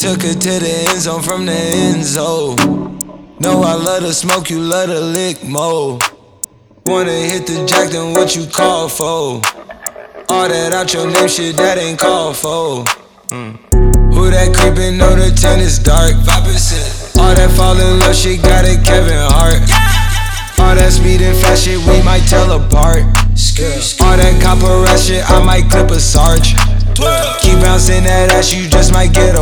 Took her to the end zone from the end zone. Know I love to smoke, you love to lick more. Wanna hit the jack, then what you call for? All that out your name shit, that ain't called for. Who that creepin', know the tent is dark. 5%. All that fall in love shit, got it Kevin Hart. All that speed and fast shit, we might tell apart. All that copper ass shit, I might clip a Sarge. Keep bouncing that ass, you just might get a